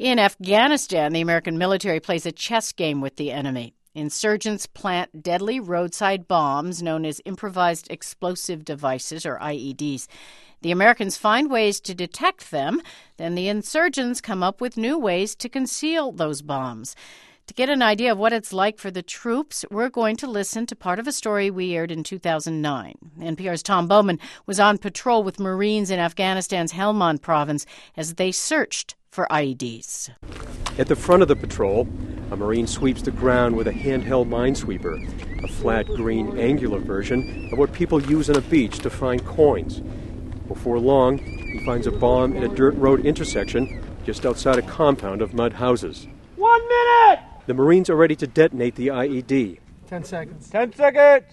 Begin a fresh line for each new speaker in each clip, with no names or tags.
In Afghanistan, the American military plays a chess game with the enemy. Insurgents plant deadly roadside bombs known as improvised explosive devices, or IEDs. The Americans find ways to detect them. Then the insurgents come up with new ways to conceal those bombs. To get an idea of what it's like for the troops, we're going to listen to part of a story we aired in 2009. NPR's Tom Bowman was on patrol with Marines in Afghanistan's Helmand province as they searched for IEDs.
At the front of the patrol, a Marine sweeps the ground with a handheld minesweeper, a flat green angular version of what people use on a beach to find coins. Before long, he finds a bomb at a dirt road intersection just outside a compound of mud houses.
1 minute!
The Marines are ready to detonate the IED.
10 seconds. 10 seconds!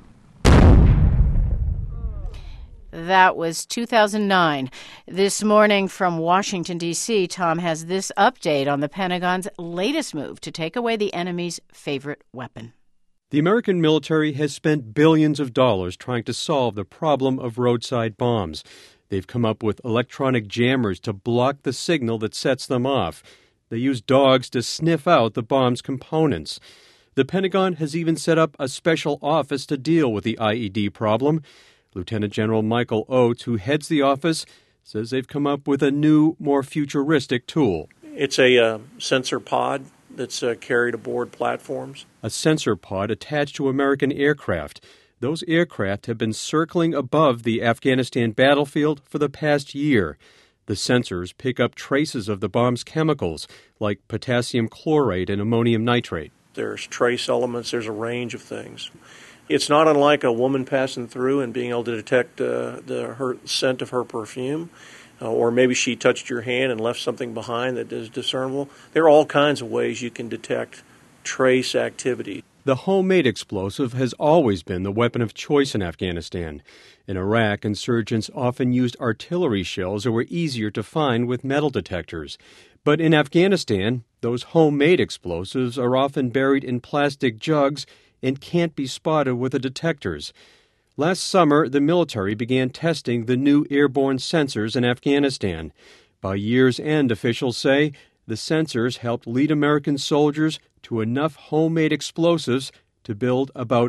That was 2009. This morning from Washington, D.C., Tom has this update on the Pentagon's latest move to take away the enemy's favorite weapon.
The American military has spent billions of dollars trying to solve the problem of roadside bombs. They've come up with electronic jammers to block the signal that sets them off. They use dogs to sniff out the bomb's components. The Pentagon has even set up a special office to deal with the IED problem. Lieutenant General Michael Oates, who heads the office, says they've come up with a new, more futuristic tool.
It's a sensor pod that's carried aboard platforms.
A sensor pod attached to American aircraft. Those aircraft have been circling above the Afghanistan battlefield for the past year. The sensors pick up traces of the bomb's chemicals, like potassium chlorate and ammonium nitrate.
There's trace elements, there's a range of things. It's not unlike a woman passing through and being able to detect her scent of her perfume, or maybe she touched your hand and left something behind that is discernible. There are all kinds of ways you can detect trace activity.
The homemade explosive has always been the weapon of choice in Afghanistan. In Iraq, insurgents often used artillery shells that were easier to find with metal detectors. But in Afghanistan, those homemade explosives are often buried in plastic jugs and can't be spotted with the detectors. Last summer, the military began testing the new airborne sensors in Afghanistan. By year's end, officials say, the sensors helped lead American soldiers to enough homemade explosives to build about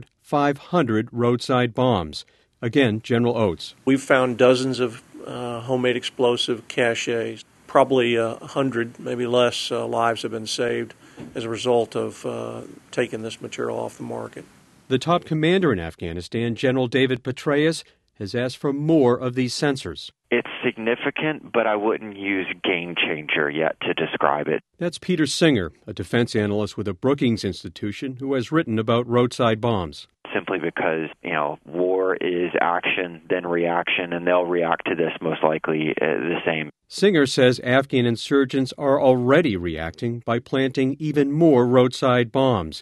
500 roadside bombs. Again, General Oates.
We've found dozens of homemade explosive caches. Probably 100, maybe less, lives have been saved as a result of taking this material off the market.
The top commander in Afghanistan, General David Petraeus, has asked for more of these sensors.
It's significant, but I wouldn't use game changer yet to describe it.
That's Peter Singer, a defense analyst with the Brookings Institution who has written about roadside bombs.
Simply because, war is action, then reaction, and they'll react to this most likely the same.
Singer says Afghan insurgents are already reacting by planting even more roadside bombs.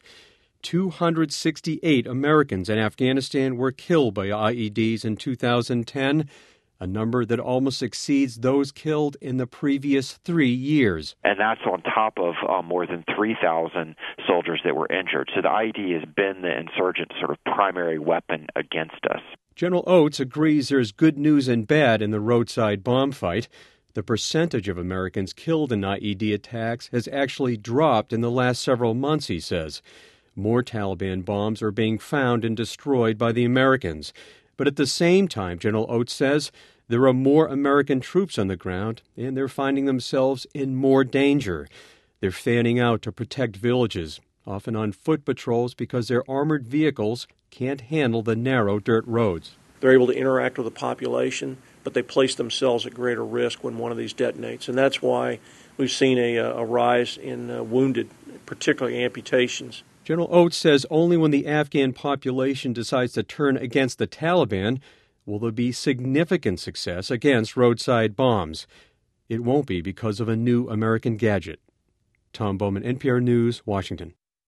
268 Americans in Afghanistan were killed by IEDs in 2010, a number that almost exceeds those killed in the previous 3 years.
And that's on top of more than 3,000 soldiers that were injured. So the IED has been the insurgent sort of primary weapon against us.
General Oates agrees there's good news and bad in the roadside bomb fight. The percentage of Americans killed in IED attacks has actually dropped in the last several months, he says. More Taliban bombs are being found and destroyed by the Americans. But at the same time, General Oates says, there are more American troops on the ground, and they're finding themselves in more danger. They're fanning out to protect villages, often on foot patrols because their armored vehicles can't handle the narrow dirt roads.
They're able to interact with the population, but they place themselves at greater risk when one of these detonates. And that's why we've seen a rise in wounded, particularly amputations.
General Oates says only when the Afghan population decides to turn against the Taliban will there be significant success against roadside bombs. It won't be because of a new American gadget. Tom Bowman, NPR News, Washington.